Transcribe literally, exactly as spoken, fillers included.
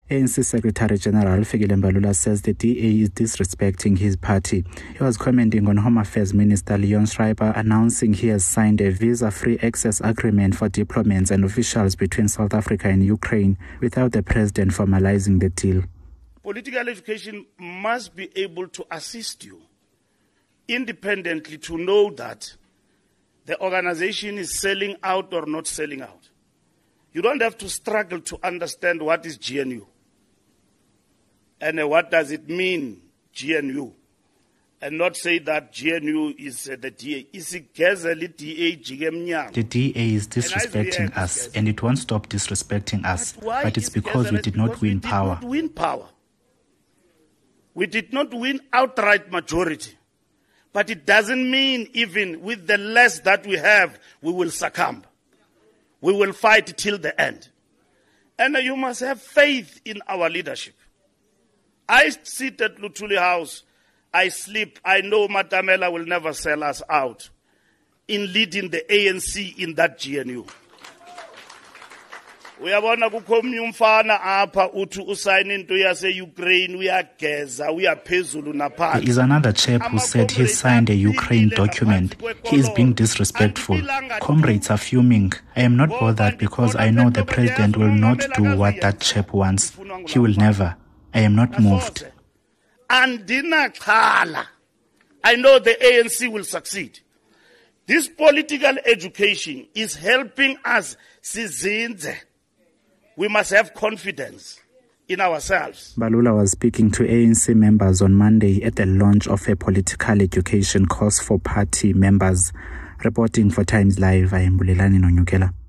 A N C Secretary General Fikile Mbalula says the D A is disrespecting his party. He was commenting on Home Affairs Minister Leon Schreiber announcing he has signed a visa-free access agreement for diplomats and officials between South Africa and Ukraine without the president formalizing the deal. Political education must be able to assist you independently to know that the organization is selling out or not selling out. You don't have to struggle to understand what is G N U and uh, what does it mean, G N U, and not say that G N U is uh, the D A. The D A is disrespecting us, and it won't stop disrespecting us. But, but it's because we did not win power. We did not win power. We did not win outright majority. But it doesn't mean even with the less that we have, we will succumb. We will fight till the end. And you must have faith in our leadership. I sit at Luthuli House, I sleep, I know Matamela will never sell us out in leading the A N C in that G N U. Uyabona kukhomnye umfana apha uthi usayine into yase Ukraine uyageza uyaphezulu naphansi. There is another chap who said he signed a Ukraine document. He is being disrespectful. Comrades are fuming. I am not bothered because I know the president will not do what that chap wants. He will never. I am not moved. Andina khala. I know the A N C will succeed. This political education is helping us sizinze. We must have confidence in ourselves. Mbalula was speaking to A N C members on Monday at the launch of a political education course for party members. Reporting for Times Live, I am Bulelani Nonyukela.